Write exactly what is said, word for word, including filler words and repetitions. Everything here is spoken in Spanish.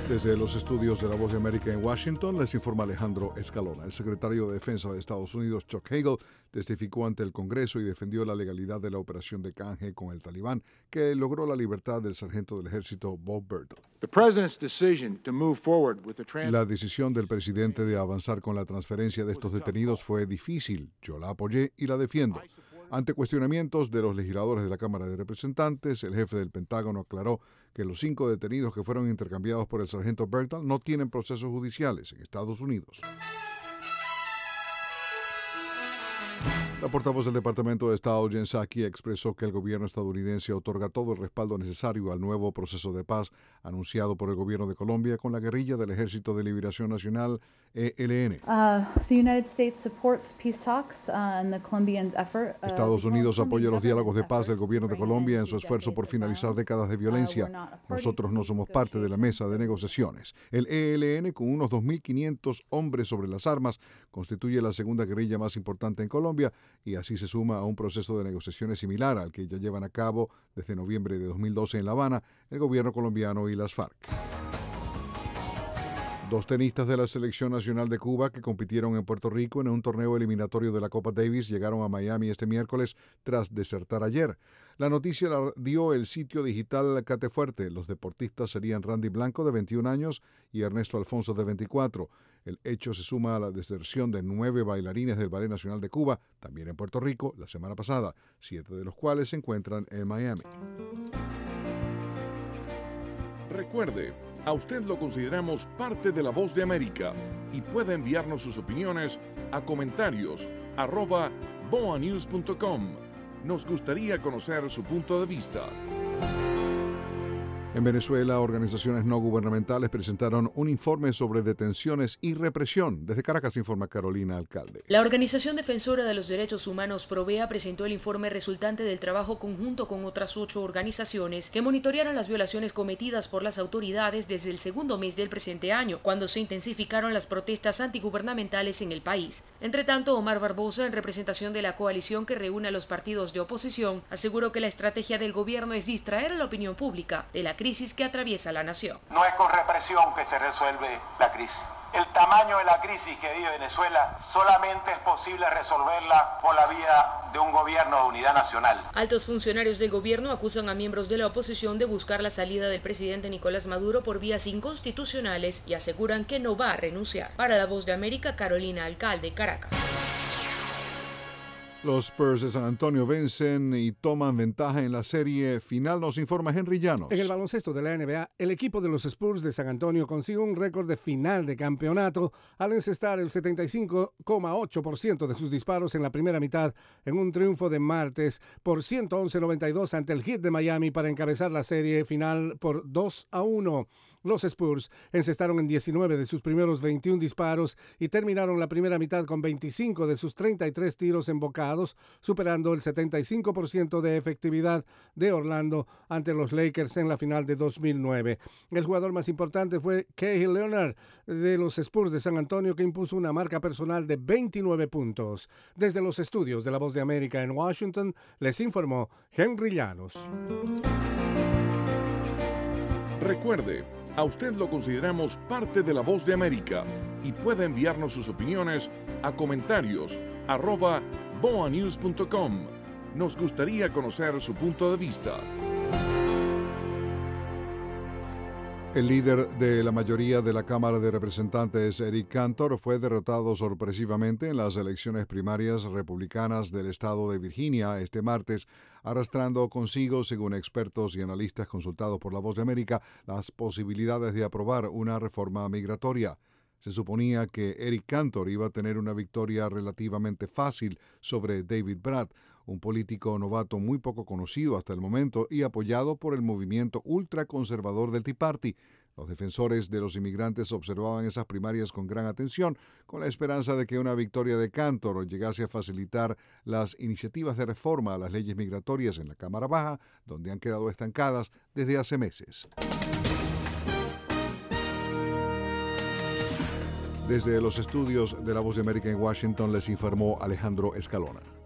Desde los estudios de La Voz de América en Washington, les informa Alejandro Escalona. El secretario de Defensa de Estados Unidos, Chuck Hagel, testificó ante el Congreso y defendió la legalidad de la operación de canje con el Talibán, que logró la libertad del sargento del ejército Bob Bertle. La decisión del presidente de avanzar con la transferencia de estos detenidos fue difícil. Yo la apoyé y la defiendo. Ante cuestionamientos de los legisladores de la Cámara de Representantes, el jefe del Pentágono aclaró que los cinco detenidos que fueron intercambiados por el sargento Bertle no tienen procesos judiciales en Estados Unidos. La portavoz del Departamento de Estado, Jen Psaki, expresó que el gobierno estadounidense otorga todo el respaldo necesario al nuevo proceso de paz anunciado por el gobierno de Colombia con la guerrilla del Ejército de Liberación Nacional, E L N. Uh, the United States supports peace talks uh, and the Colombians' effort. Uh, Estados Unidos apoya los diálogos de paz del gobierno de Colombia en su esfuerzo por finalizar décadas de violencia. Nosotros no somos parte de la mesa de negociaciones. El E L N, con unos dos mil quinientos hombres sobre las armas, constituye la segunda guerrilla más importante en Colombia y así se suma a un proceso de negociaciones similar al que ya llevan a cabo desde noviembre de dos mil doce en La Habana el gobierno colombiano y las FARC. Dos tenistas de la Selección Nacional de Cuba que compitieron en Puerto Rico en un torneo eliminatorio de la Copa Davis llegaron a Miami este miércoles tras desertar ayer. La noticia la dio el sitio digital Catefuerte. Los deportistas serían Randy Blanco, de veintiún años, y Ernesto Alfonso, de veinticuatro. El hecho se suma a la deserción de nueve bailarines del Ballet Nacional de Cuba, también en Puerto Rico, la semana pasada, siete de los cuales se encuentran en Miami. Recuerde, a usted lo consideramos parte de La Voz de América y puede enviarnos sus opiniones a comentarios arroba boanews punto com. Nos gustaría conocer su punto de vista. En Venezuela, organizaciones no gubernamentales presentaron un informe sobre detenciones y represión. Desde Caracas informa Carolina Alcalde. La Organización Defensora de los Derechos Humanos Provea presentó el informe resultante del trabajo conjunto con otras ocho organizaciones que monitorearon las violaciones cometidas por las autoridades desde el segundo mes del presente año, cuando se intensificaron las protestas antigubernamentales en el país. Entre tanto, Omar Barbosa, en representación de la coalición que reúne a los partidos de oposición, aseguró que la estrategia del gobierno es distraer a la opinión pública de la crisis que atraviesa la nación. No es con represión que se resuelve la crisis. El tamaño de la crisis que vive Venezuela solamente es posible resolverla por la vía de un gobierno de unidad nacional. Altos funcionarios del gobierno acusan a miembros de la oposición de buscar la salida del presidente Nicolás Maduro por vías inconstitucionales y aseguran que no va a renunciar. Para La Voz de América, Carolina Alcalde, Caracas. Los Spurs de San Antonio vencen y toman ventaja en la serie final, nos informa Henry Llanos. En el baloncesto de la N B A, el equipo de los Spurs de San Antonio consiguió un récord de final de campeonato al encestar el setenta y cinco coma ocho por ciento de sus disparos en la primera mitad en un triunfo de martes por ciento once a noventa y dos ante el Heat de Miami para encabezar la serie final por dos a uno. Los Spurs encestaron en diecinueve de sus primeros veintiún disparos y terminaron la primera mitad con veinticinco de sus treinta y tres tiros embocados, superando el setenta y cinco por ciento de efectividad de Orlando ante los Lakers en la final de dos mil nueve. El jugador más importante fue Kawhi Leonard de los Spurs de San Antonio, que impuso una marca personal de veintinueve puntos. Desde los estudios de La Voz de América en Washington, les informó Henry Llanos. Recuerde, a usted lo consideramos parte de La Voz de América y puede enviarnos sus opiniones a comentarios arroba boanews punto com. Nos gustaría conocer su punto de vista. El líder de la mayoría de la Cámara de Representantes, Eric Cantor, fue derrotado sorpresivamente en las elecciones primarias republicanas del estado de Virginia este martes, arrastrando consigo, según expertos y analistas consultados por La Voz de América, las posibilidades de aprobar una reforma migratoria. Se suponía que Eric Cantor iba a tener una victoria relativamente fácil sobre David Brat, un político novato muy poco conocido hasta el momento y apoyado por el movimiento ultraconservador del Tea Party. Los defensores de los inmigrantes observaban esas primarias con gran atención, con la esperanza de que una victoria de Cantor llegase a facilitar las iniciativas de reforma a las leyes migratorias en la Cámara Baja, donde han quedado estancadas desde hace meses. Desde los estudios de La Voz de América en Washington les informó Alejandro Escalona.